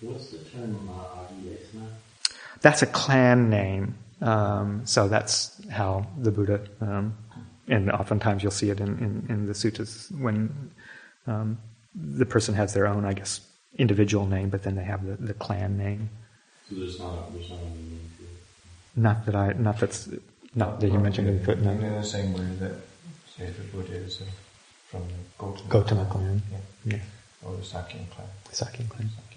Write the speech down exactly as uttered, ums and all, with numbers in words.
What's the term Adhyasma? That's a clan name. Um, so that's how the Buddha, um, and oftentimes you'll see it in, in, in the suttas when um, the person has their own, I guess, individual name, but then they have the, the clan name. So there's not, there's not a meaning to it? Not that I, not that's, not that you mentioned in the footnote. In the same way that, say, the Buddha is uh, from the Gautama, Gautama clan. Yeah. Yeah. Or the Sakya clan. Sakya clan. Sakya.